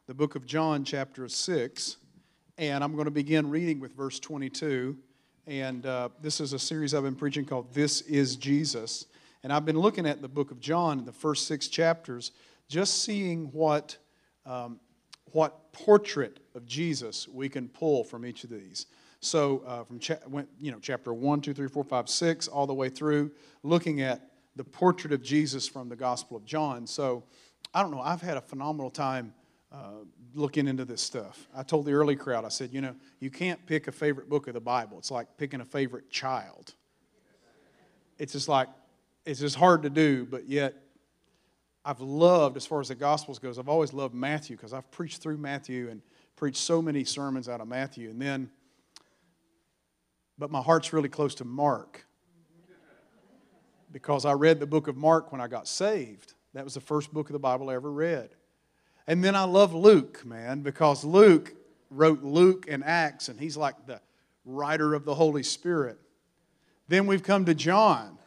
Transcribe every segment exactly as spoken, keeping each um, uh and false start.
the book of John, chapter six, and I'm going to begin reading with verse twenty-two. And uh, this is a series I've been preaching called This is Jesus. And I've been looking at the book of John, the first six chapters, just seeing what, um, what portrait of Jesus we can pull from each of these. So uh, from cha- went, you know, chapter one, two, three, four, five, six, all the way through, looking at the portrait of Jesus from the Gospel of John. So I don't know, I've had a phenomenal time uh, looking into this stuff. I told the early crowd, I said, you know, you can't pick a favorite book of the Bible. It's like picking a favorite child. It's just like, it's just hard to do, but yet I've loved, as far as the Gospels goes, I've always loved Matthew because I've preached through Matthew and preached so many sermons out of Matthew. And then, but my heart's really close to Mark because I read the book of Mark when I got saved. That was the first book of the Bible I ever read. And then I love Luke, man, because Luke wrote Luke and Acts, and he's like the writer of the Holy Spirit. Then we've come to John.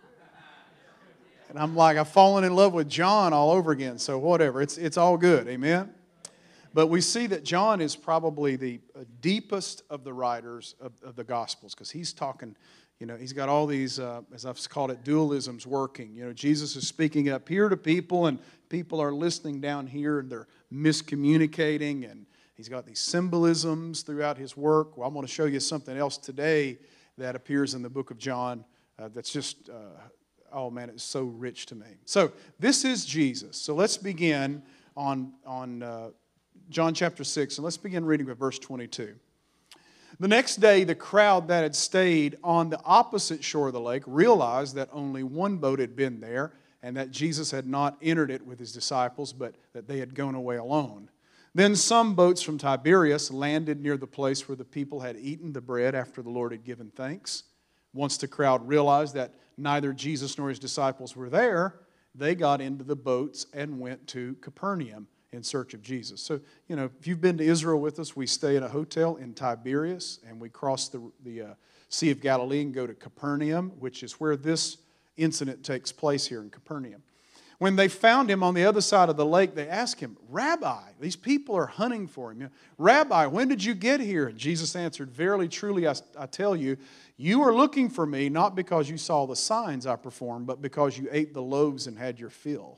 And I'm like, I've fallen in love with John all over again. So whatever, it's it's all good, amen? But we see that John is probably the deepest of the writers of, of the Gospels because he's talking, you know, he's got all these, uh, as I've called it, dualisms working. You know, Jesus is speaking up here to people and people are listening down here and they're miscommunicating, and he's got these symbolisms throughout his work. Well, I'm going to show you something else today that appears in the book of John uh, that's just, uh, oh man, it's so rich to me. So this is Jesus. So let's begin on, on uh, John chapter six, and let's begin reading with verse twenty-two. The next day, the crowd that had stayed on the opposite shore of the lake realized that only one boat had been there and that Jesus had not entered it with his disciples, but that they had gone away alone. Then some boats from Tiberias landed near the place where the people had eaten the bread after the Lord had given thanks. Once the crowd realized that neither Jesus nor his disciples were there, they got into the boats and went to Capernaum in search of Jesus. So, you know, if you've been to Israel with us, we stay in a hotel in Tiberias, and we cross the, the uh, Sea of Galilee and go to Capernaum, which is where this incident takes place here in Capernaum. When they found him on the other side of the lake, they asked him, Rabbi, these people are hunting for him. You know, Rabbi, when did you get here? And Jesus answered, Verily, truly, I, I tell you, you are looking for me not because you saw the signs I performed, but because you ate the loaves and had your fill.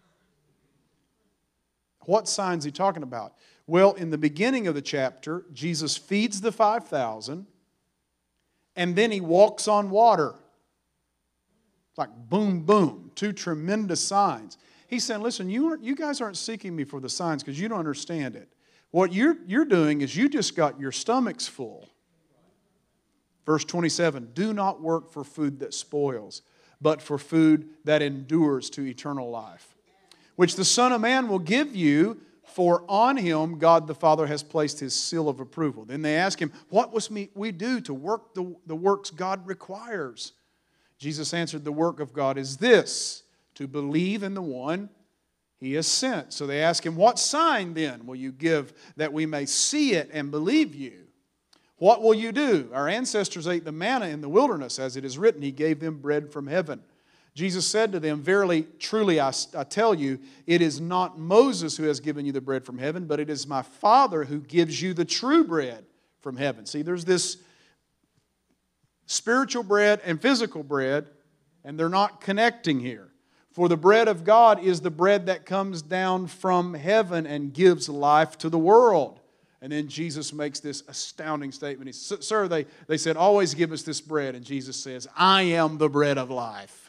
What signs is he talking about? Well, in the beginning of the chapter, Jesus feeds the five thousand, and then he walks on water. Like boom, boom, two tremendous signs. He's saying, listen, you, you guys aren't seeking me for the signs because you don't understand it. What you're, you're doing is you just got your stomachs full. Verse twenty-seven, do not work for food that spoils, but for food that endures to eternal life, which the Son of Man will give you, for on him God the Father has placed his seal of approval. Then they ask him, what must we do to work the, the works God requires? Jesus answered, the work of God is this, to believe in the one he has sent. So they ask him, what sign then will you give that we may see it and believe you? What will you do? Our ancestors ate the manna in the wilderness, as it is written, he gave them bread from heaven. Jesus said to them, Verily, truly, I, I tell you, it is not Moses who has given you the bread from heaven, but it is my Father who gives you the true bread from heaven. See, there's this spiritual bread and physical bread, and they're not connecting here. For the bread of God is the bread that comes down from heaven and gives life to the world. And then Jesus makes this astounding statement. He says, Sir, they, they said, always give us this bread. And Jesus says, I am the bread of life.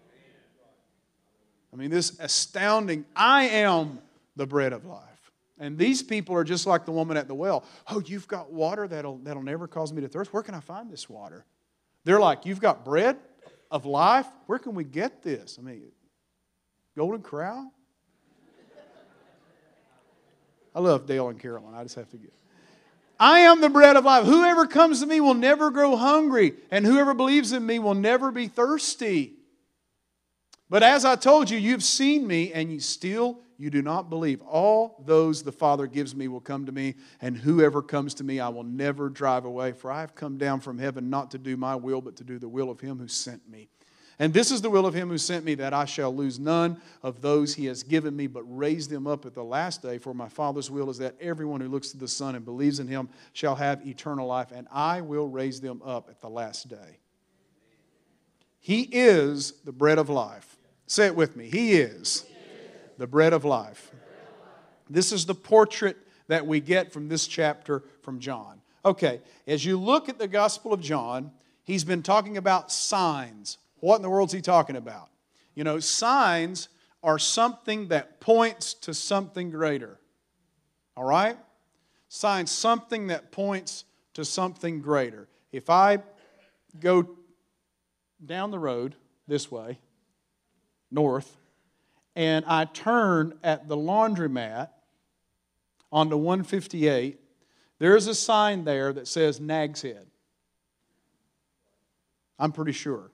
I mean, this astounding, I am the bread of life. And these people are just like the woman at the well. Oh, you've got water that'll, that'll never cause me to thirst. Where can I find this water? They're like, you've got bread of life? Where can we get this? I mean, Golden Corral? I love Dale and Carolyn. I just have to get. I am the bread of life. Whoever comes to me will never grow hungry, and whoever believes in me will never be thirsty. But as I told you, you've seen me, and you still you do not believe. All those the Father gives me will come to me, and whoever comes to me I will never drive away. For I have come down from heaven not to do my will, but to do the will of him who sent me. And this is the will of him who sent me, that I shall lose none of those he has given me, but raise them up at the last day. For my Father's will is that everyone who looks to the Son and believes in him shall have eternal life, and I will raise them up at the last day. He is the bread of life. Say it with me. He is the bread of life. This is the portrait that we get from this chapter from John. Okay, as you look at the Gospel of John, he's been talking about signs. What in the world is he talking about? You know, signs are something that points to something greater. All right? Signs, something that points to something greater. If I go down the road this way, north, and I turn at the laundromat onto one fifty-eight, there's a sign there that says Nag's Head. I'm pretty sure.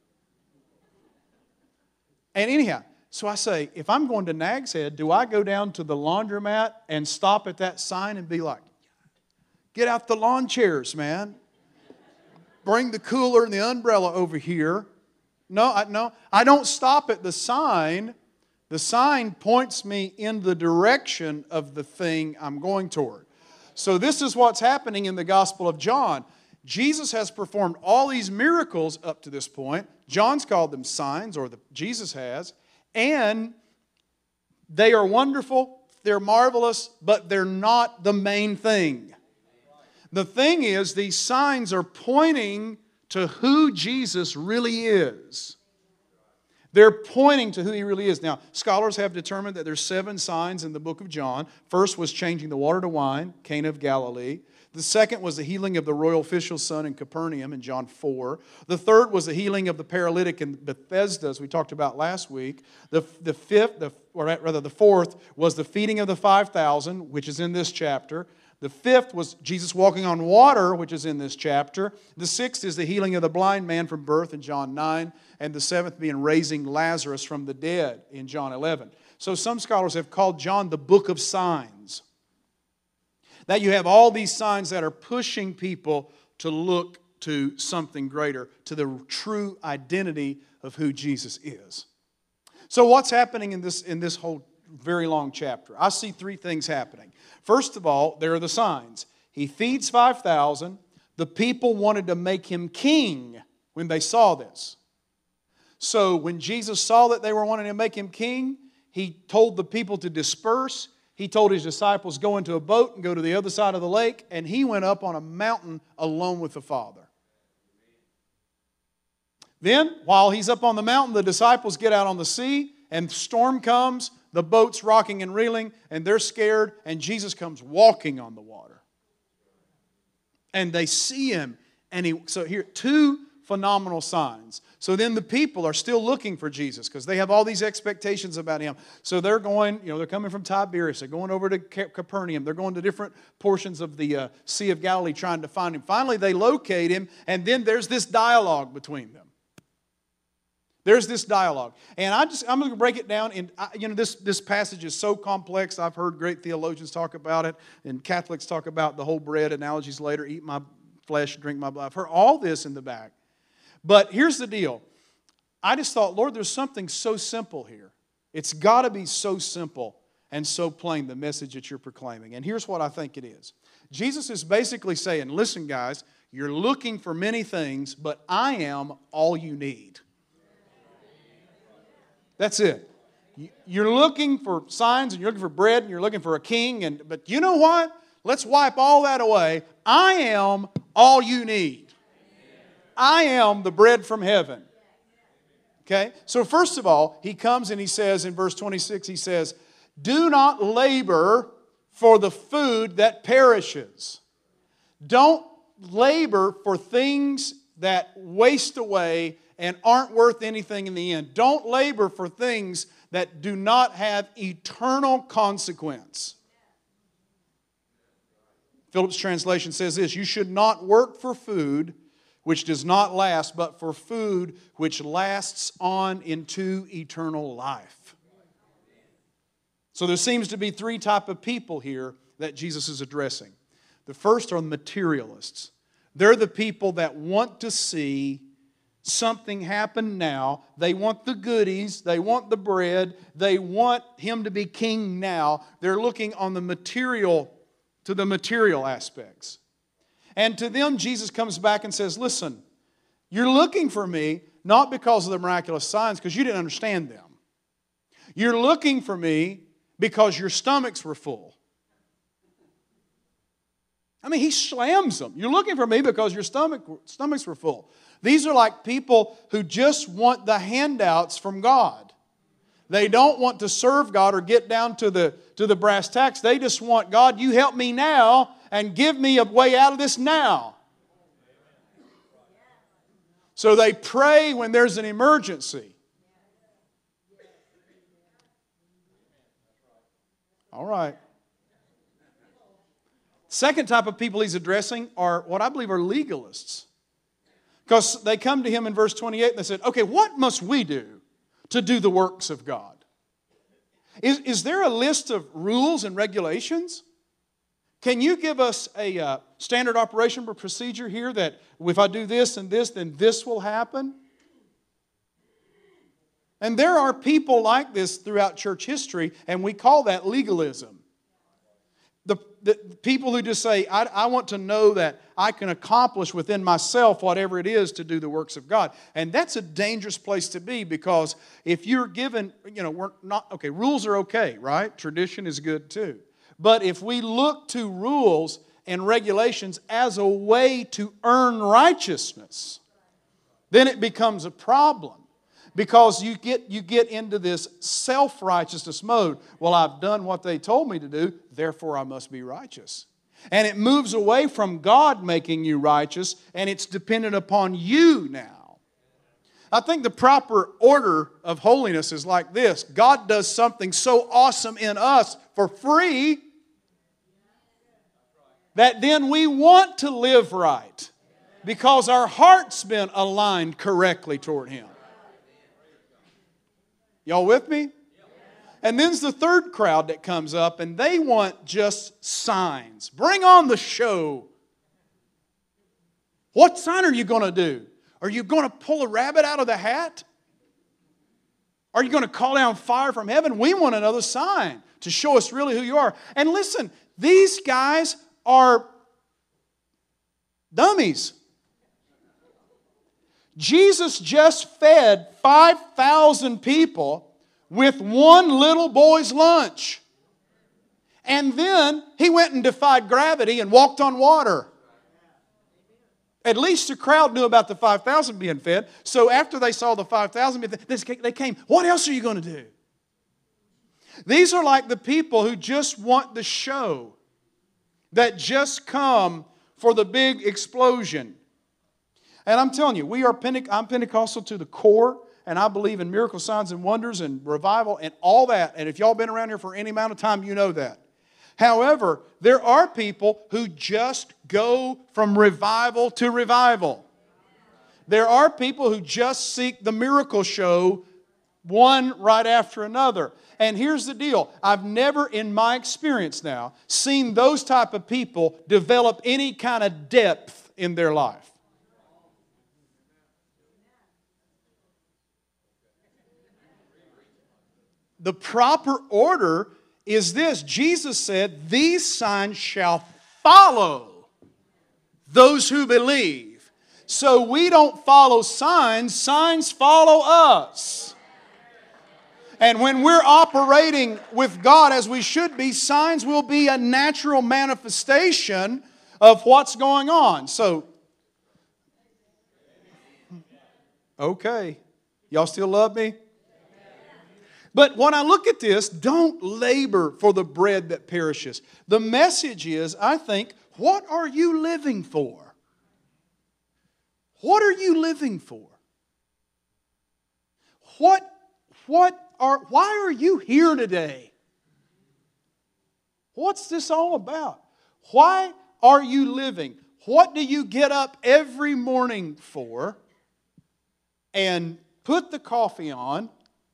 And anyhow, so I say, if I'm going to Nag's Head, do I go down to the laundromat and stop at that sign and be like, get out the lawn chairs, man. Bring the cooler and the umbrella over here. No, I, no, I don't stop at the sign. The sign points me in the direction of the thing I'm going toward. So this is what's happening in the Gospel of John. Jesus has performed all these miracles up to this point. John's called them signs, or the, Jesus has. And they are wonderful, they're marvelous, but they're not the main thing. The thing is, these signs are pointing to who Jesus really is. They're pointing to who He really is. Now, scholars have determined that there's seven signs in the book of John. First was changing the water to wine, Cana of Galilee. The second was the healing of the royal official's son in Capernaum in John four. The third was the healing of the paralytic in Bethesda, as we talked about last week. The, the fifth, the, or rather the fourth, was the feeding of the five thousand, which is in this chapter. The fifth was Jesus walking on water, which is in this chapter. The sixth is the healing of the blind man from birth in John nine. And the seventh being raising Lazarus from the dead in John eleven. So some scholars have called John the book of signs. That you have all these signs that are pushing people to look to something greater, to the true identity of who Jesus is. So what's happening in this, in this whole very long chapter? I see three things happening. First of all, there are the signs. He feeds five thousand. The people wanted to make Him king when they saw this. So when Jesus saw that they were wanting to make Him king, He told the people to disperse. He told His disciples, go into a boat and go to the other side of the lake. And He went up on a mountain alone with the Father. Then, while He's up on the mountain, the disciples get out on the sea. And storm comes, the boat's rocking and reeling. And they're scared. And Jesus comes walking on the water. And they see Him. And he, so here, two phenomenal signs. So then the people are still looking for Jesus because they have all these expectations about Him. So they're going, you know, they're coming from Tiberias. They're going over to Capernaum. They're going to different portions of the uh, Sea of Galilee trying to find Him. Finally, they locate Him, and then there's this dialogue between them. There's this dialogue. And I just, I'm going to break it down. And I, you know, this, this passage is so complex. I've heard great theologians talk about it, and Catholics talk about the whole bread analogies later, eat my flesh, drink my blood. I've heard all this in the back. But here's the deal. I just thought, Lord, there's something so simple here. It's got to be so simple and so plain, the message that you're proclaiming. And here's what I think it is. Jesus is basically saying, listen, guys, you're looking for many things, but I am all you need. That's it. You're looking for signs, and you're looking for bread, and you're looking for a king. And but you know what? Let's wipe all that away. I am all you need. I am the bread from heaven. Okay? So first of all, He comes and He says in verse twenty-six, He says, do not labor for the food that perishes. Don't labor for things that waste away and aren't worth anything in the end. Don't labor for things that do not have eternal consequence. Phillips' translation says this, you should not work for food which does not last, but for food which lasts on into eternal life. So there seems to be three types of people here that Jesus is addressing. The first are materialists. They're the people that want to see something happen now. They want the goodies. They want the bread. They want Him to be king now. They're looking on the material, to the material aspects. And to them, Jesus comes back and says, listen, you're looking for me not because of the miraculous signs, because you didn't understand them. You're looking for me because your stomachs were full. I mean, He slams them. You're looking for me because your stomach, stomachs were full. These are like people who just want the handouts from God. They don't want to serve God or get down to the, to the brass tacks. They just want, God, you help me now and give me a way out of this now. So they pray when there's an emergency. All right. Second type of people He's addressing are what I believe are legalists. Because they come to Him in verse twenty-eight and they said, okay, what must we do to do the works of God? Is, is there a list of rules and regulations? Can you give us a uh, standard operation procedure here that if I do this and this, then this will happen? And there are people like this throughout church history, and we call that legalism. The, the people who just say, I, I want to know that I can accomplish within myself whatever it is to do the works of God. And that's a dangerous place to be, because if you're given, you know, we're not, okay, rules are okay, right? Tradition is good too. But if we look to rules and regulations as a way to earn righteousness, then it becomes a problem. Because you get, you get into this self-righteousness mode. Well, I've done what they told me to do, therefore I must be righteous. And it moves away from God making you righteous, and it's dependent upon you now. I think the proper order of holiness is like this. God does something so awesome in us for free that then we want to live right because our heart's been aligned correctly toward Him. Y'all with me? And then's the third crowd that comes up, and they want just signs. Bring on the show. What sign are you going to do? Are you going to pull a rabbit out of the hat? Are you going to call down fire from heaven? We want another sign to show us really who you are. And listen, these guys are dummies. Jesus just fed five thousand people with one little boy's lunch. And then He went and defied gravity and walked on water. At least the crowd knew about the five thousand being fed. So after they saw the five thousand being fed, they came, what else are you going to do? These are like the people who just want the show, that just come for the big explosion. And I'm telling you, we are Pente- I'm Pentecostal to the core, and I believe in miracle signs and wonders and revival and all that. And if y'all been around here for any amount of time, you know that. However, there are people who just go from revival to revival. There are people who just seek the miracle show, one right after another. And here's the deal. I've never, in my experience now, seen those type of people develop any kind of depth in their life. The proper order is this. Jesus said, these signs shall follow those who believe. So we don't follow signs, signs follow us. And when we're operating with God as we should be, signs will be a natural manifestation of what's going on. So, okay. Y'all still love me? But when I look at this, don't labor for the bread that perishes. The message is, I think, what are you living for? What are you living for? What, what are, why are you here today? What's this all about? Why are you living? What do you get up every morning for and put the coffee on,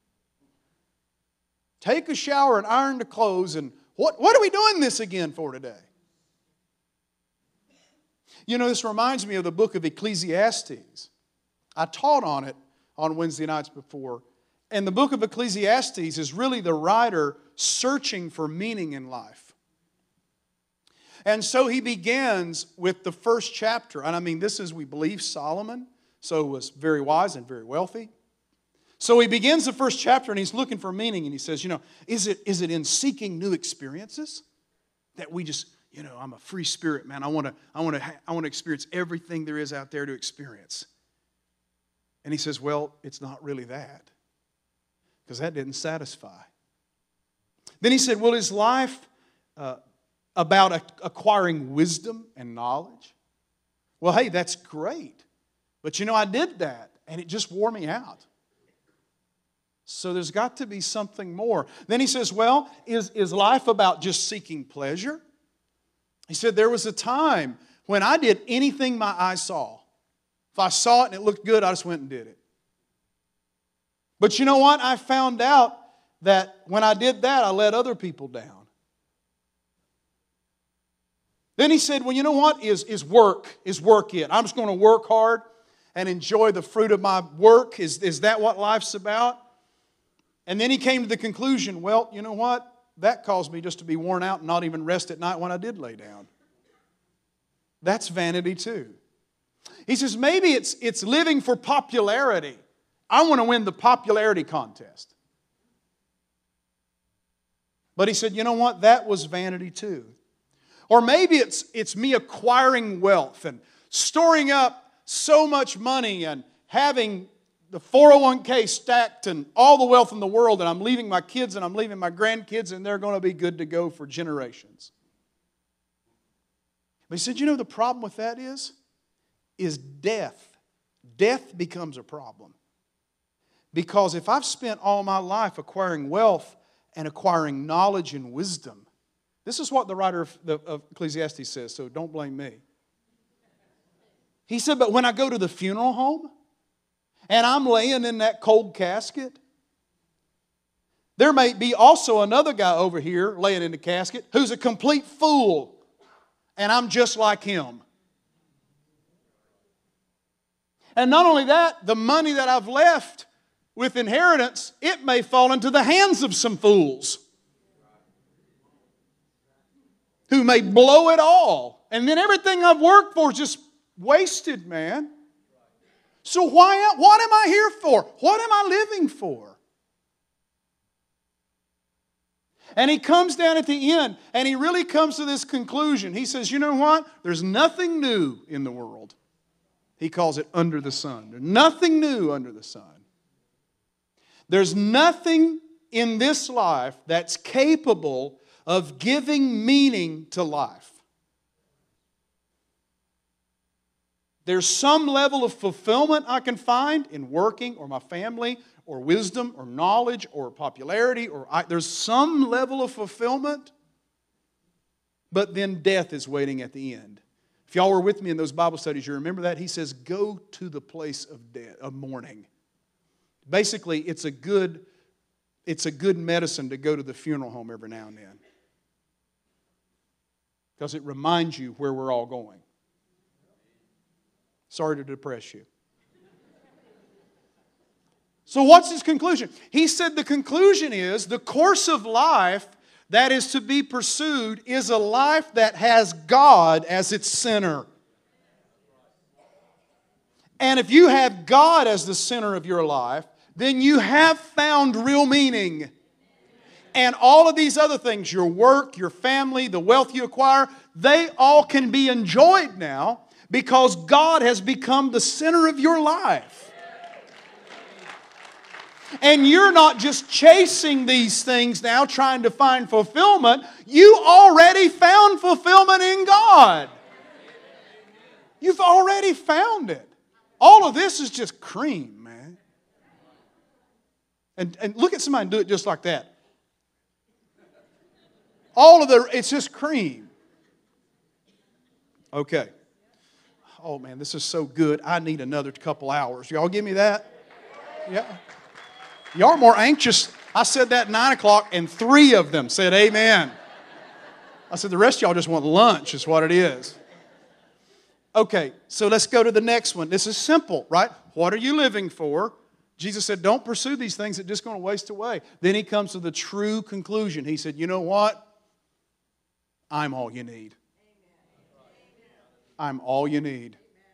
take a shower and iron the clothes, and what, what are we doing this again for today? You know, this reminds me of the book of Ecclesiastes. I taught on it on Wednesday nights before. And the book of Ecclesiastes is really the writer searching for meaning in life. And so he begins with the first chapter. And I mean, this is, we believe, Solomon. So was very wise and very wealthy. So he begins the first chapter and he's looking for meaning. And he says, you know, is it, is it in seeking new experiences that we just, you know, I'm a free spirit, man. I want to, I want to, I want to experience everything there is out there to experience. And he says, well, it's not really that. Because that didn't satisfy. Then he said, well, is life uh, about acquiring wisdom and knowledge? Well, hey, that's great. But you know, I did that, and it just wore me out. So there's got to be something more. Then he says, well, is, is life about just seeking pleasure? He said, there was a time when I did anything my eyes saw. If I saw it and it looked good, I just went and did it. But you know what? I found out that when I did that, I let other people down. Then he said, well, you know what? Is, is work, is work it? I'm just going to work hard and enjoy the fruit of my work. Is, is that what life's about? And then he came to the conclusion, well, you know what? That caused me just to be worn out and not even rest at night when I did lay down. That's vanity too. He says, maybe it's, it's living for popularity. I want to win the popularity contest. But he said, you know what? That was vanity too. Or maybe it's, it's me acquiring wealth and storing up so much money and having the four oh one k stacked and all the wealth in the world, and I'm leaving my kids and I'm leaving my grandkids and they're going to be good to go for generations. But he said, you know the problem with that is? Is death. Death becomes a problem. Because if I've spent all my life acquiring wealth and acquiring knowledge and wisdom, this is what the writer of, the, of Ecclesiastes says, so don't blame me. He said, but when I go to the funeral home and I'm laying in that cold casket, there may be also another guy over here laying in the casket who's a complete fool, and I'm just like him. And not only that, the money that I've left with inheritance, it may fall into the hands of some fools who may blow it all. And then everything I've worked for is just wasted, man. So why, what am I here for? What am I living for? And he comes down at the end, and he really comes to this conclusion. He says, you know what? There's nothing new in the world. He calls it under the sun. There's nothing new under the sun. There's nothing in this life that's capable of giving meaning to life. There's some level of fulfillment I can find in working or my family or wisdom or knowledge or popularity. or I, There's some level of fulfillment, but then death is waiting at the end. If y'all were with me in those Bible studies, you remember that? He says, go to the place of death, of mourning. Basically, it's a good, it's a good medicine to go to the funeral home every now and then. Because it reminds you where we're all going. Sorry to depress you. So what's his conclusion? He said the conclusion is the course of life that is to be pursued is a life that has God as its center. And if you have God as the center of your life, then you have found real meaning. And all of these other things, your work, your family, the wealth you acquire, they all can be enjoyed now because God has become the center of your life. And you're not just chasing these things now, trying to find fulfillment. You already found fulfillment in God. You've already found it. All of this is just cream, man. And, and look at somebody and do it just like that. All of the, it's just cream. Okay. Oh, man, this is so good. I need another couple hours. Y'all give me that? Yeah. Y'all are more anxious. I said that at nine o'clock, and three of them said amen. I said, the rest of y'all just want lunch is what it is. Okay, so let's go to the next one. This is simple, right? What are you living for? Jesus said, don't pursue these things that are just going to waste away. Then he comes to the true conclusion. He said, you know what? I'm all you need. I'm all you need.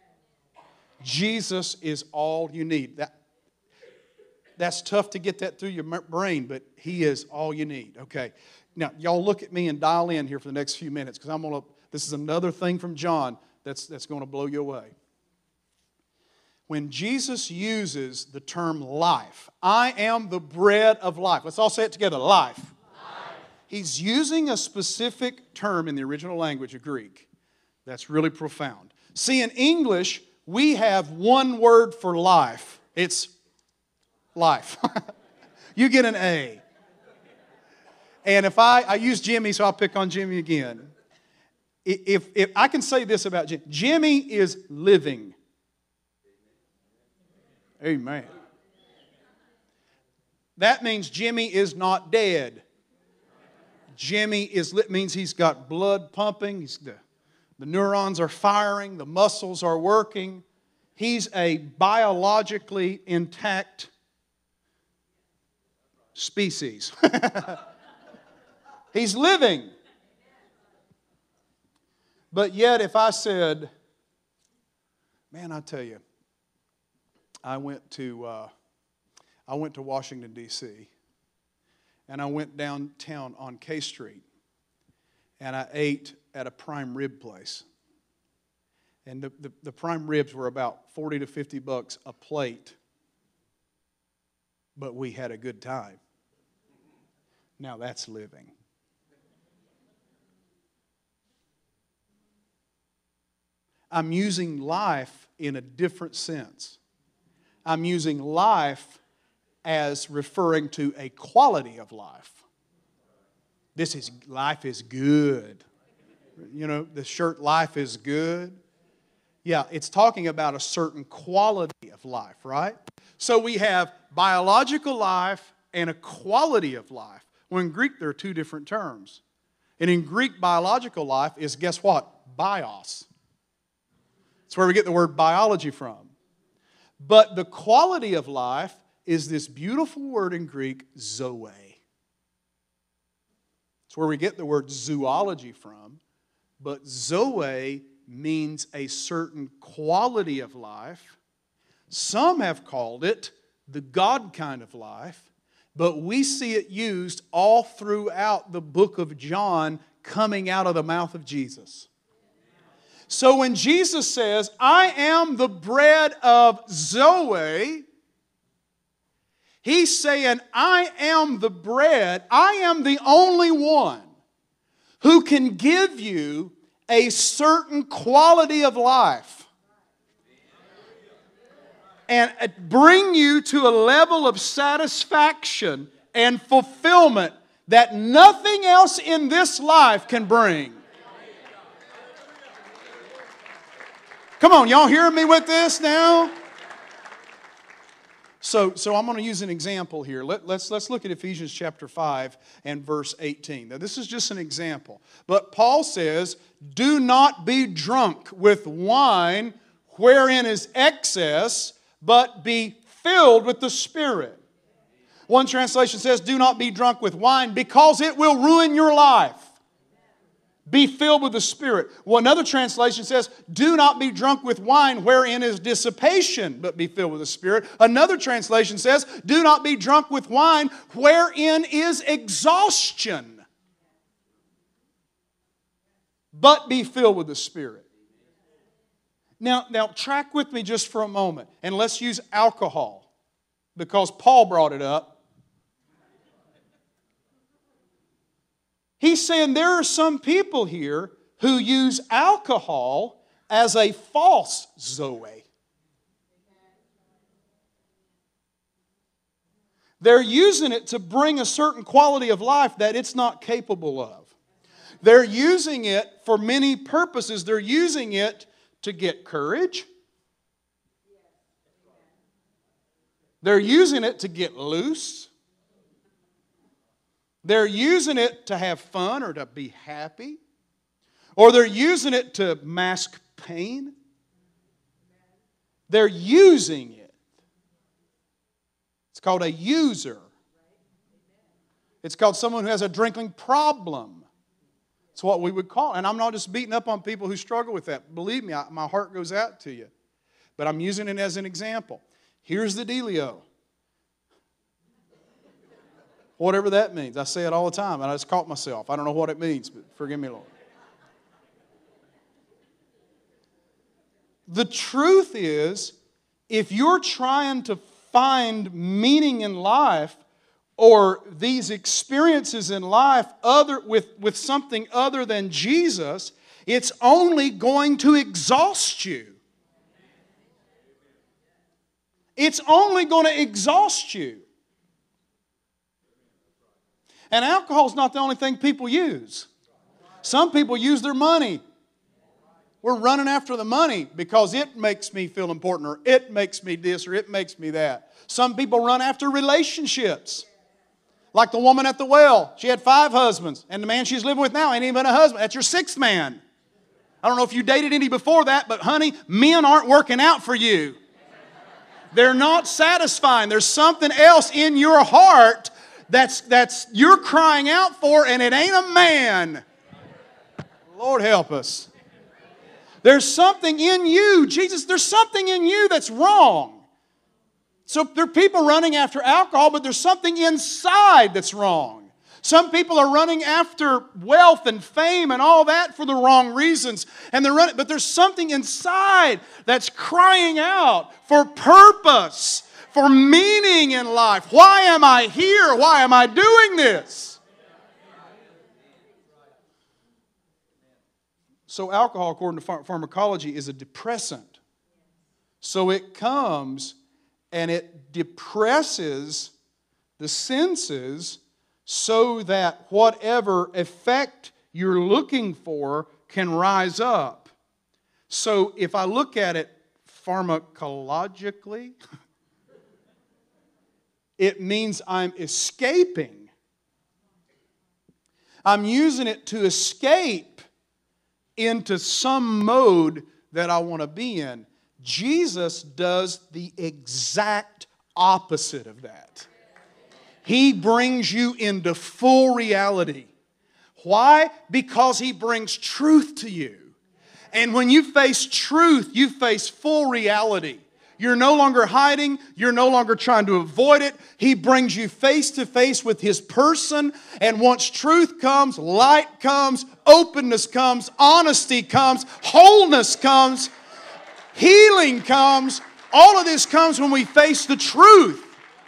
Jesus is all you need. That, that's tough to get that through your brain, but He is all you need. Okay. Now, y'all look at me and dial in here for the next few minutes, because I'm going to, this is another thing from John that's, that's going to blow you away. When Jesus uses the term life, I am the bread of life. Let's all say it together, life. Life. He's using a specific term in the original language of Greek. That's really profound. See, in English, we have one word for life. It's life. You get an A. And if I, I use Jimmy, so I'll pick on Jimmy again. If, if I can say this about Jimmy, Jimmy is living. Amen. That means Jimmy is not dead. Jimmy is lit means he's got blood pumping. He's the, the neurons are firing. The muscles are working. He's a biologically intact species. He's living. But yet, if I said, man, I tell you, I went to uh, I went to Washington, D C, and I went downtown on K Street, and I ate at a prime rib place. And the, the, the prime ribs were about forty to fifty bucks a plate, but we had a good time. Now that's living. I'm using life in a different sense. I'm using life as referring to a quality of life. This is, life is good. You know, the shirt, life is good. Yeah, it's talking about a certain quality of life, right? So we have biological life and a quality of life. Well, in Greek, there are two different terms. And in Greek, biological life is, guess what? Bios. That's where we get the word biology from. But the quality of life is this beautiful word in Greek, zoe. It's where we get the word zoology from. But zoe means a certain quality of life. Some have called it the God kind of life. But we see it used all throughout the book of John coming out of the mouth of Jesus. So when Jesus says, I am the bread of Zoe, He's saying, I am the bread, I am the only one who can give you a certain quality of life and bring you to a level of satisfaction and fulfillment that nothing else in this life can bring. Come on, y'all hearing me with this now? So, so I'm going to use an example here. Let, let's, let's look at Ephesians chapter five and verse eighteen. Now, this is just an example. But Paul says, do not be drunk with wine wherein is excess, but be filled with the Spirit. One translation says, do not be drunk with wine because it will ruin your life. Be filled with the Spirit. Well, another translation says, do not be drunk with wine wherein is dissipation, but be filled with the Spirit. Another translation says, do not be drunk with wine wherein is exhaustion, but be filled with the Spirit. Now, now track with me just for a moment, and let's use alcohol, because Paul brought it up. He's saying there are some people here who use alcohol as a false Zoe. They're using it to bring a certain quality of life that it's not capable of. They're using it for many purposes. They're using it to get courage. They're using it to get loose. They're using it to have fun or to be happy. Or they're using it to mask pain. They're using it. It's called a user. It's called someone who has a drinking problem. It's what we would call it. And I'm not just beating up on people who struggle with that. Believe me, I, my heart goes out to you. But I'm using it as an example. Here's the dealio. Whatever that means. I say it all the time, and I just caught myself. I don't know what it means, but forgive me, Lord. The truth is, if you're trying to find meaning in life or these experiences in life other with, with something other than Jesus, it's only going to exhaust you. It's only going to exhaust you. And alcohol is not the only thing people use. Some people use their money. We're running after the money because it makes me feel important, or it makes me this, or it makes me that. Some people run after relationships. Like the woman at the well. She had five husbands, and the man she's living with now ain't even a husband. That's your sixth man. I don't know if you dated any before that, but honey, men aren't working out for you. They're not satisfying. There's something else in your heart that's, that's you're crying out for, and it ain't a man. Lord help us. There's something in you, Jesus, there's something in you that's wrong. So there are people running after alcohol, but there's something inside that's wrong. Some people are running after wealth and fame and all that for the wrong reasons. And they're running, but there's something inside that's crying out for purpose, for meaning in life. Why am I here? Why am I doing this? So alcohol, according to pharmacology, is a depressant. So it comes and it depresses the senses so that whatever effect you're looking for can rise up. So if I look at it pharmacologically, it means I'm escaping. I'm using it to escape into some mode that I want to be in. Jesus does the exact opposite of that. He brings you into full reality. Why? Because He brings truth to you. And when you face truth, you face full reality. You're no longer hiding. You're no longer trying to avoid it. He brings you face to face with His person. And once truth comes, light comes, openness comes, honesty comes, wholeness comes, healing comes. All of this comes when we face the truth.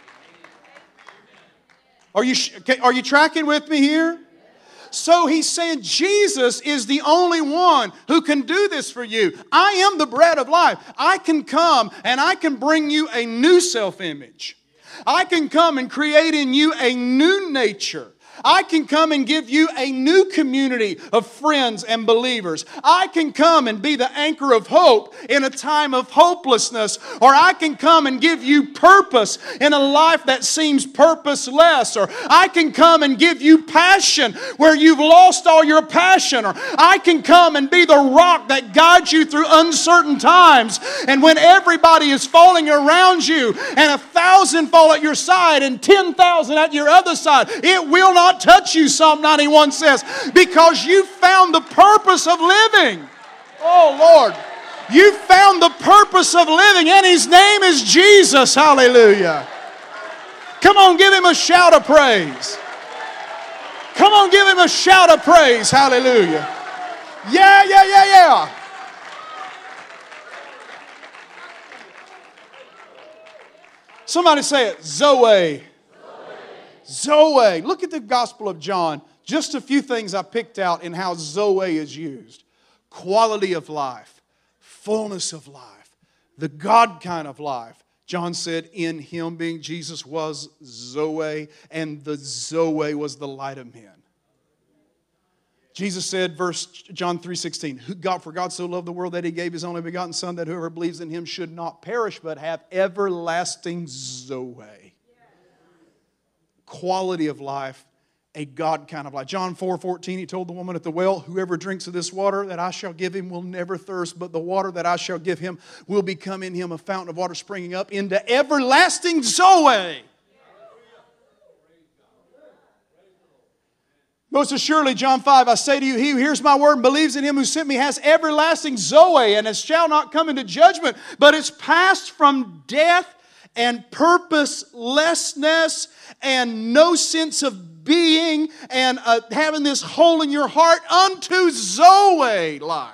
Are you, are you tracking with me here? So He's saying Jesus is the only one who can do this for you. I am the bread of life. I can come and I can bring you a new self-image. I can come and create in you a new nature. I can come and give you a new community of friends and believers. I can come and be the anchor of hope in a time of hopelessness. Or I can come and give you purpose in a life that seems purposeless. Or I can come and give you passion where you've lost all your passion. Or I can come and be the rock that guides you through uncertain times. And when everybody is falling around you and a thousand fall at your side and ten thousand at your other side, it will not touch you, Psalm ninety-one says, because you found the purpose of living. Oh Lord, you found the purpose of living, and His name is Jesus. Hallelujah. Come on, give Him a shout of praise. Come on, give Him a shout of praise. Hallelujah. Yeah, yeah, yeah, yeah. Somebody say it, Zoe. Zoe. Look at the Gospel of John. Just a few things I picked out in how Zoe is used. Quality of life. Fullness of life. The God kind of life. John said, in Him being Jesus was Zoe, and the Zoe was the light of men. Jesus said, verse John three sixteen, God, for God so loved the world that He gave His only begotten Son, that whoever believes in Him should not perish, but have everlasting Zoe. Quality of life a God kind of life. John four fourteen, He told the woman at the well, whoever drinks of this water that I shall give him will never thirst, but the water that I shall give him will become in him a fountain of water springing up into everlasting Zoe. Most assuredly, John five, I say to you, he who hears my word and believes in him who sent me has everlasting Zoe, and shall not come into judgment, but is passed from death and purposelessness and no sense of being and uh, having this hole in your heart unto Zoe life.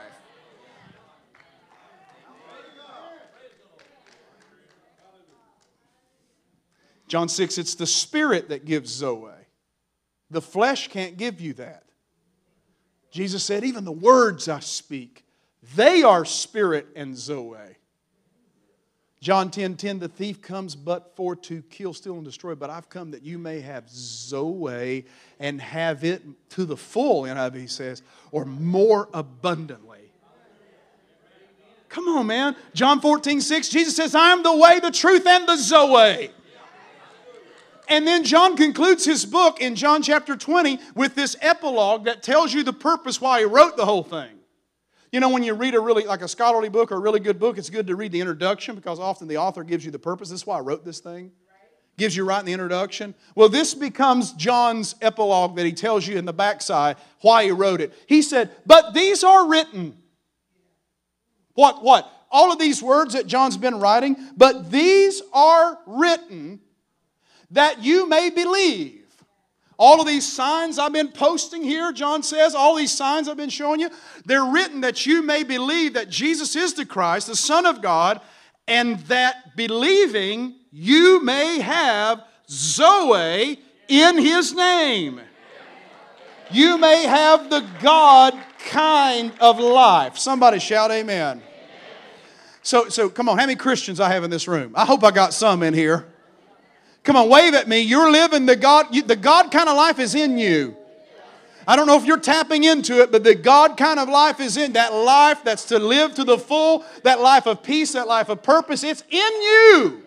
John six, it's the Spirit that gives Zoe. The flesh can't give you that. Jesus said, even the words I speak, they are spirit and Zoe. John ten ten, the thief comes but for to kill, steal, and destroy, but I've come that you may have Zoe and have it to the full, N I V says, or more abundantly. Come on, man. John fourteen six, Jesus says, I am the way, the truth, and the Zoe. And then John concludes his book in John chapter twenty with this epilogue that tells you the purpose why he wrote the whole thing. You know, when you read a really, like a scholarly book or a really good book, it's good to read the introduction because often the author gives you the purpose. This is why I wrote this thing. Gives you right in the introduction. Well, this becomes John's epilogue that he tells you in the backside why he wrote it. He said, but these are written. What, what? All of these words that John's been writing, but these are written that you may believe. All of these signs I've been posting here, John says, all these signs I've been showing you, they're written that you may believe that Jesus is the Christ, the Son of God, and that believing you may have Zoe in His name. You may have the God kind of life. Somebody shout amen. So, so come on, how many Christians I have in this room? I hope I got some in here. Come on, wave at me. You're living the God, the God kind of life is in you. I don't know if you're tapping into it, but the God kind of life is in that life that's to live to the full, that life of peace, that life of purpose. It's in you.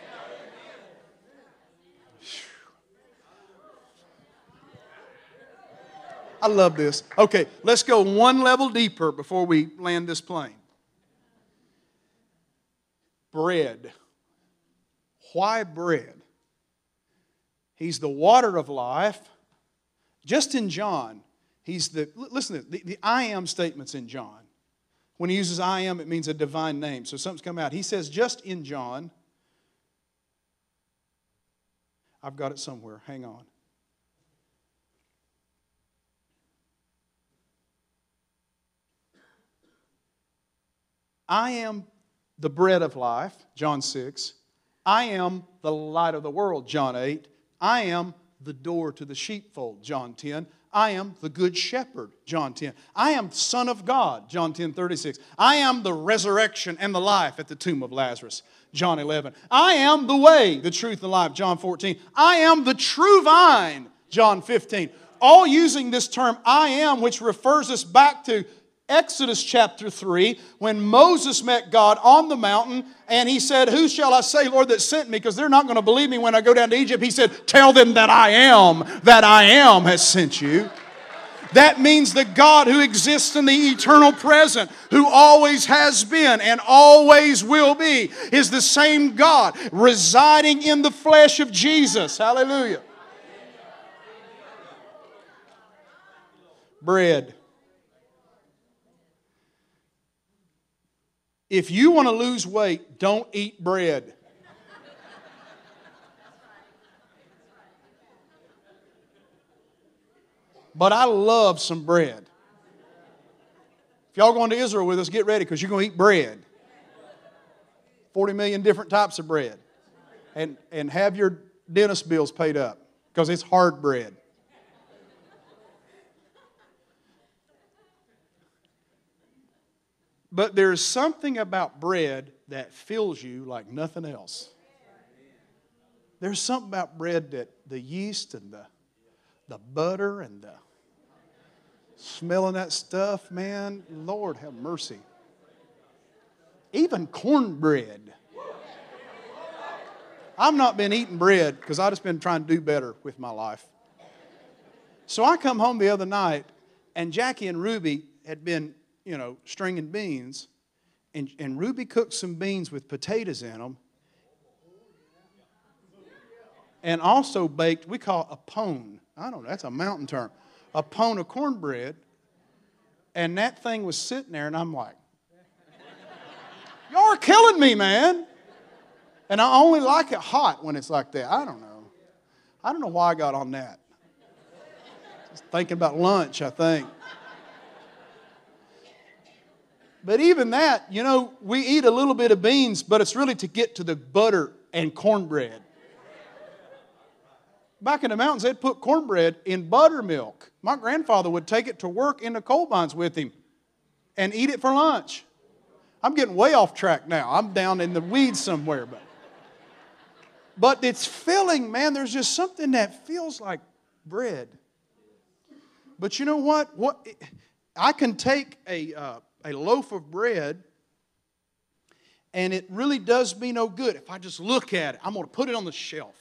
I love this. Okay, let's go one level deeper before we land this plane. Bread. Why bread? He's the water of life. Just in John, he's the, listen to this, the, the I am statements in John. When he uses I am, it means a divine name. So something's come out. He says just in John, I've got it somewhere, hang on. I am the bread of life, John six. I am the light of the world, John eight. I am the door to the sheepfold, John ten. I am the good shepherd, John ten. I am Son of God, John ten thirty-six. I am the resurrection and the life at the tomb of Lazarus, John eleven. I am the way, the truth, and the life, John fourteen. I am the true vine, John fifteen. All using this term I am, which refers us back to Exodus chapter three, when Moses met God on the mountain, and he said, who shall I say, Lord, that sent me? Because they're not going to believe me when I go down to Egypt. He said, tell them that I am, that I am has sent you. That means the God who exists in the eternal present, who always has been and always will be, is the same God residing in the flesh of Jesus. Hallelujah. Bread. If you want to lose weight, don't eat bread. But I love some bread. If y'all going to Israel with us, get ready because you're going to eat bread. forty million different types of bread. And, and have your dentist bills paid up because it's hard bread. But there's something about bread that fills you like nothing else. There's something about bread that the yeast and the, the butter and the smelling that stuff, man, Lord have mercy. Even cornbread. I've not been eating bread because I've just been trying to do better with my life. So I come home the other night, and Jackie and Ruby had been, you know, stringing beans. And, and Ruby cooked some beans with potatoes in them. And also baked, we call it a pone. I don't know, that's a mountain term. A pone of cornbread. And that thing was sitting there, and I'm like, y'all are killing me, man. And I only like it hot when it's like that. I don't know. I don't know why I got on that. Just thinking about lunch, I think. But even that, you know, we eat a little bit of beans, but it's really to get to the butter and cornbread. Back in the mountains, they'd put cornbread in buttermilk. My grandfather would take it to work in the coal mines with him and eat it for lunch. I'm getting way off track now. I'm down in the weeds somewhere. But, but it's filling, man. There's just something that feels like bread. But you know what? What I can take a, uh, a loaf of bread, and it really does me no good if I just look at it. I'm going to put it on the shelf.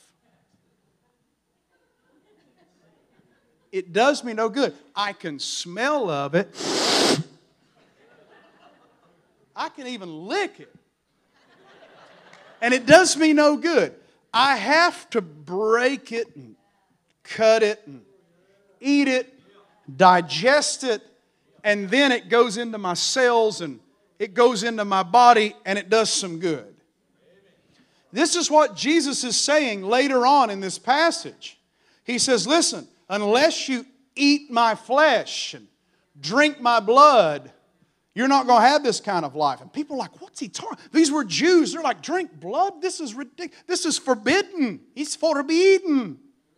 It does me no good. I can smell of it. I can even lick it. And it does me no good. I have to break it and cut it and eat it, digest it, and then it goes into my cells and it goes into my body and it does some good. This is what Jesus is saying later on in this passage. He says, listen, unless you eat my flesh and drink my blood, you're not going to have this kind of life. And people are like, what's he talking? These were Jews. They're like, drink blood? This is ridiculous. This is forbidden. It's for to be eaten.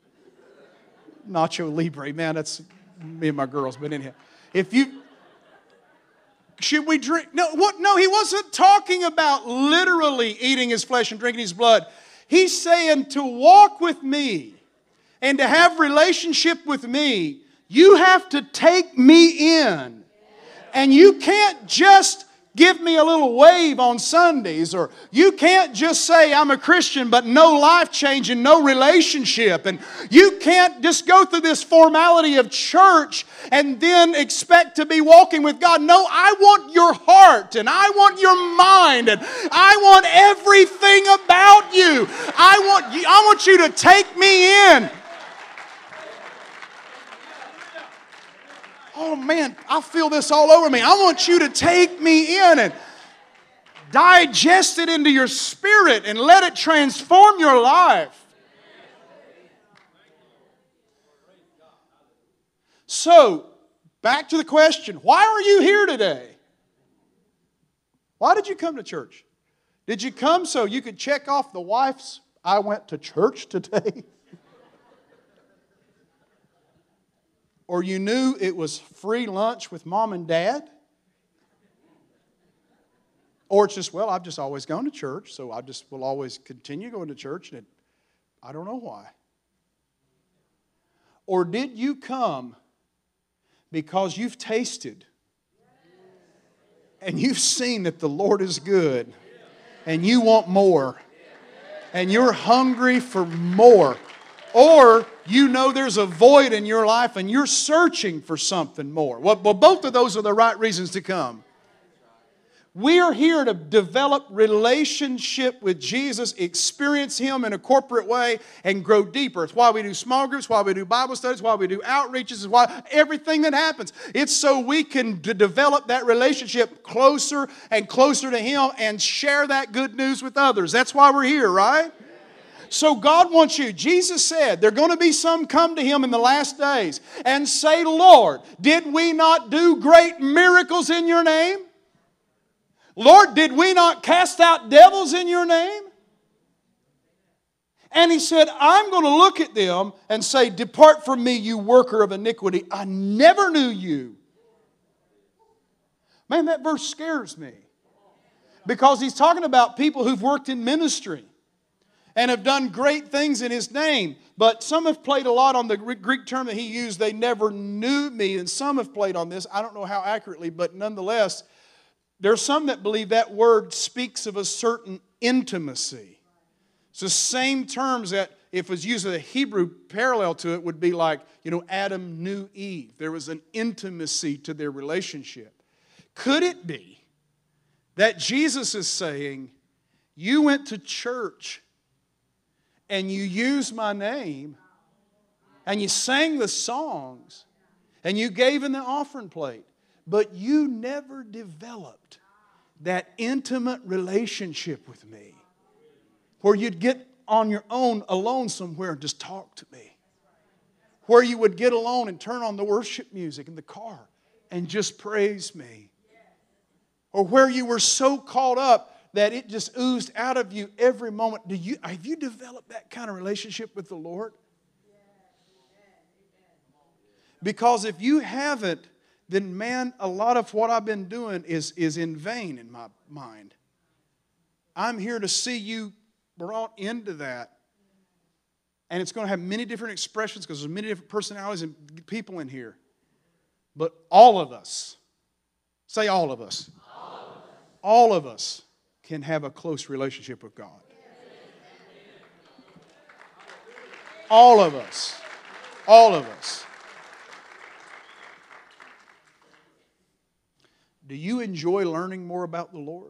Nacho Libre, man, that's me and my girls, but anyhow. If you, should we drink? No, what? No, he wasn't talking about literally eating his flesh and drinking his blood. He's saying to walk with me and to have relationship with me, you have to take me in. And you can't just give me a little wave on Sundays, or you can't just say I'm a Christian but no life change and no relationship. And you can't just go through this formality of church and then expect to be walking with God. No, I want your heart and I want your mind and I want everything about you. I want you, I want you to take me in. Oh man, I feel this all over me. I want you to take me in and digest it into your spirit and let it transform your life. So, back to the question, why are you here today? Why did you come to church? Did you come so you could check off the wife's, I went to church today? Or you knew it was free lunch with mom and dad? Or it's just, well, I've just always gone to church, so I just will always continue going to church, and it, I don't know why. Or did you come because you've tasted and you've seen that the Lord is good and you want more and you're hungry for more? Or you know there's a void in your life and you're searching for something more. Well, well, both of those are the right reasons to come. We are here to develop relationship with Jesus, experience Him in a corporate way, and grow deeper. It's why we do small groups, why we do Bible studies, why we do outreaches, is why everything that happens. It's so we can d- develop that relationship closer and closer to Him and share that good news with others. That's why we're here, right? So God wants you. Jesus said there are going to be some come to Him in the last days and say, Lord, did we not do great miracles in your name? Lord, did we not cast out devils in your name? And He said, I'm going to look at them and say, depart from me, you worker of iniquity. I never knew you. Man, that verse scares me. Because He's talking about people who've worked in ministry and have done great things in His name. But some have played a lot on the Greek term that He used, they never knew me. And some have played on this. I don't know how accurately, but nonetheless, there are some that believe that word speaks of a certain intimacy. It's the same terms that if it was using a Hebrew parallel to it, would be like, you know, Adam knew Eve. There was an intimacy to their relationship. Could it be that Jesus is saying, you went to church and you used my name and you sang the songs and you gave in the offering plate, but you never developed that intimate relationship with me where you'd get on your own alone somewhere and just talk to me, where you would get alone and turn on the worship music in the car and just praise me, or where you were so caught up that it just oozed out of you every moment. Do you, have you developed that kind of relationship with the Lord? Because if you haven't, then man, a lot of what I've been doing is, is in vain in my mind. I'm here to see you brought into that. And it's going to have many different expressions because there's many different personalities and people in here. But all of us, say all of us, all of us, all of us can have a close relationship with God. All of us. All of us. Do you enjoy learning more about the Lord?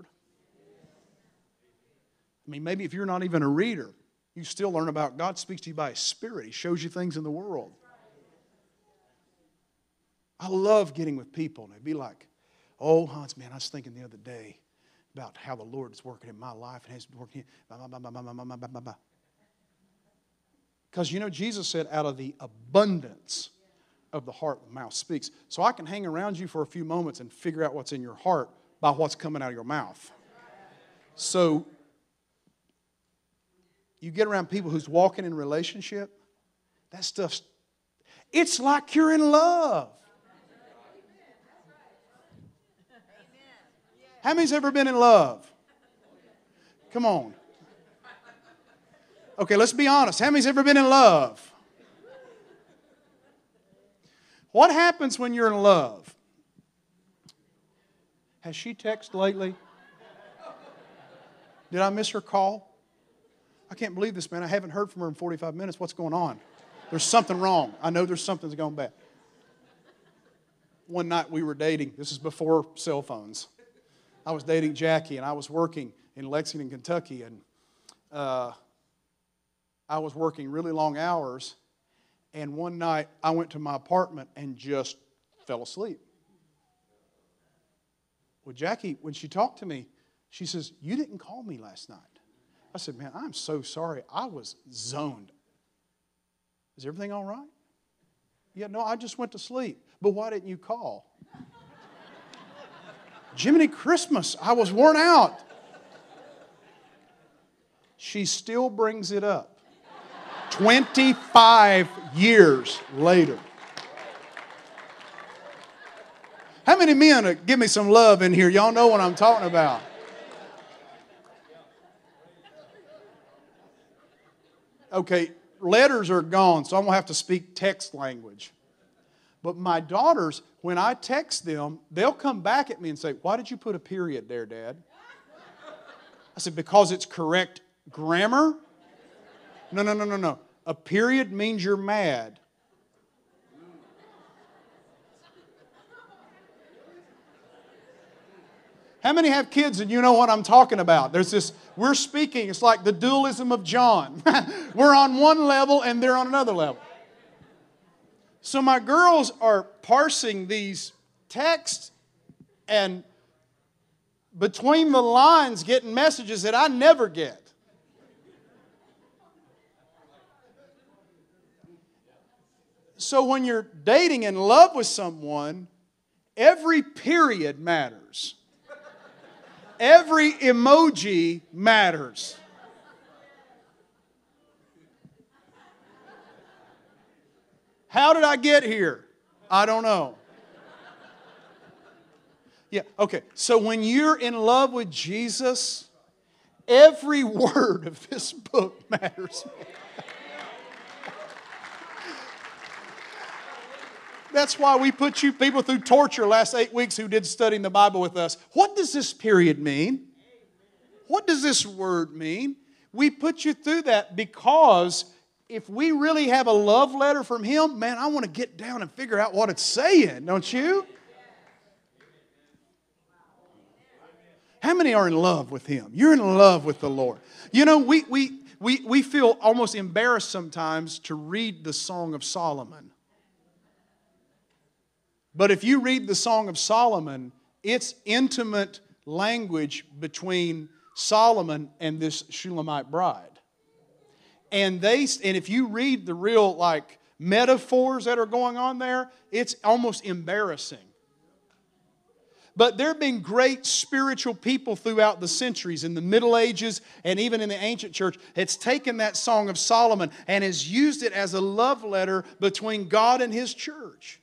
I mean, maybe if you're not even a reader, you still learn about God. Speaks to you by His Spirit. He shows you things in the world. I love getting with people and they'd be like, oh, Hans, man, I was thinking the other day about how the Lord is working in my life and has been working. Because, you know, Jesus said, out of the abundance of the heart, the mouth speaks. So I can hang around you for a few moments and figure out what's in your heart by what's coming out of your mouth. So you get around people who's walking in relationship, that stuff's, it's like you're in love. How many's ever been in love? Come on. Okay, let's be honest. How many's ever been in love? What happens when you're in love? Has she texted lately? Did I miss her call? I can't believe this, man. I haven't heard from her in forty-five minutes. What's going on? There's something wrong. I know there's something that's going bad. One night we were dating. This is before cell phones. I was dating Jackie, and I was working in Lexington, Kentucky, and uh, I was working really long hours, and one night I went to my apartment and just fell asleep. Well, Jackie, when she talked to me, she says, you didn't call me last night. I said, man, I'm so sorry. I was zoned. Is everything all right? Yeah, no, I just went to sleep. But why didn't you call? Jiminy Christmas, I was worn out. She still brings it up. twenty-five years later. How many men are, give me some love in here? Y'all know what I'm talking about. Okay, letters are gone, so I'm going to have to speak text language. But my daughters, when I text them, they'll come back at me and say, why did you put a period there, Dad? I said, because it's correct grammar? No, no, no, no, no. A period means you're mad. How many have kids and you know what I'm talking about? There's this, we're speaking, it's like the dualism of John. We're on one level and they're on another level. So my girls are parsing these texts and between the lines getting messages that I never get. So when you're dating in love with someone, every period matters. Every emoji matters. How did I get here? I don't know. Yeah, okay. So when you're in love with Jesus, every word of this book matters. That's why we put you people through torture last eight weeks who did studying the Bible with us. What does this period mean? What does this word mean? We put you through that because if we really have a love letter from Him, man, I want to get down and figure out what it's saying, don't you? How many are in love with Him? You're in love with the Lord. You know, we, we, we, we feel almost embarrassed sometimes to read the Song of Solomon. But if you read the Song of Solomon, it's intimate language between Solomon and this Shulamite bride. And they, and if you read the real like metaphors that are going on there, it's almost embarrassing. But there have been great spiritual people throughout the centuries, in the Middle Ages and even in the ancient church, that's taken that Song of Solomon and has used it as a love letter between God and His church.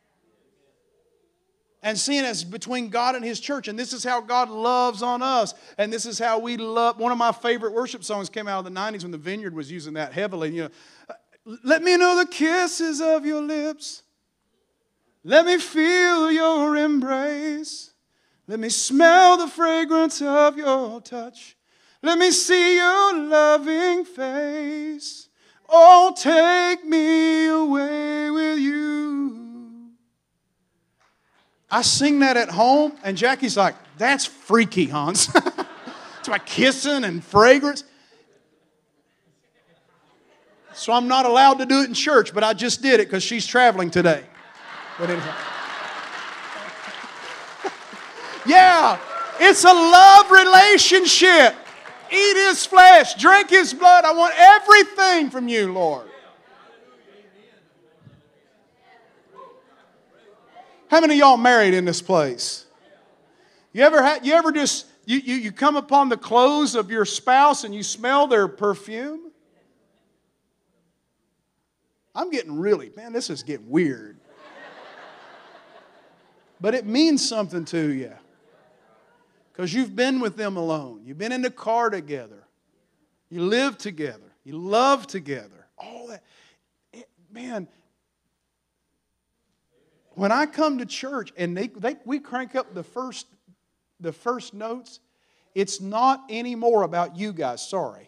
And seeing it as between God and His church. And this is how God loves on us. And this is how we love. One of my favorite worship songs came out of the nineties when the Vineyard was using that heavily. You know, let me know the kisses of your lips. Let me feel your embrace. Let me smell the fragrance of your touch. Let me see your loving face. Oh, take me away with you. I sing that at home, and Jackie's like, that's freaky, Hans. It's like kissing and fragrance. So I'm not allowed to do it in church, but I just did it because she's traveling today. But anyway. Yeah, it's a love relationship. Eat His flesh, drink His blood. I want everything from you, Lord. How many of y'all married in this place? You ever had, you ever just, you, you, you come upon the clothes of your spouse and you smell their perfume? I'm getting really, man, this is getting weird. But it means something to you. Because you've been with them alone. You've been in the car together. You live together. You love together. All that. It, man, when I come to church and they, they, we crank up the first, the first notes, it's not anymore about you guys. Sorry.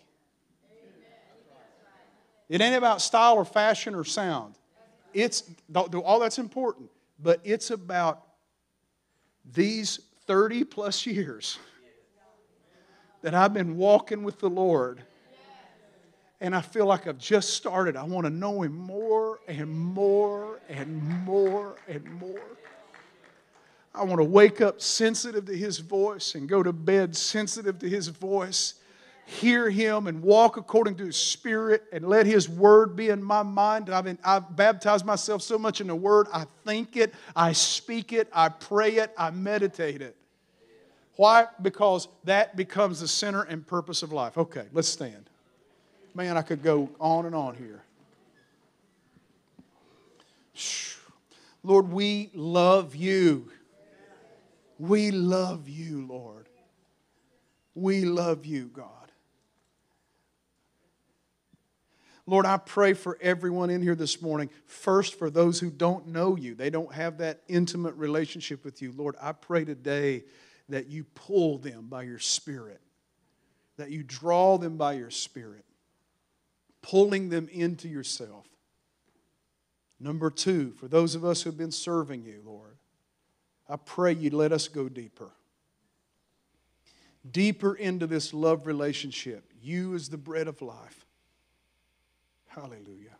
It ain't about style or fashion or sound. It's all that's important. But it's about these thirty plus years that I've been walking with the Lord, and I feel like I've just started. I want to know Him more and more and more and more. I want to wake up sensitive to His voice and go to bed sensitive to His voice. Hear Him and walk according to His Spirit and let His Word be in my mind. I've, been, I've baptized myself so much in the Word. I think it, I speak it, I pray it, I meditate it. Why? Because that becomes the center and purpose of life. Okay, let's stand. Man, I could go on and on here. Lord, we love You. We love You, Lord. We love You, God. Lord, I pray for everyone in here this morning. First, for those who don't know You. They don't have that intimate relationship with You. Lord, I pray today that You pull them by Your Spirit. That You draw them by Your Spirit. Pulling them into Yourself. Number two, for those of us who have been serving You, Lord, I pray You'd let us go deeper. Deeper into this love relationship. You is the bread of life. Hallelujah.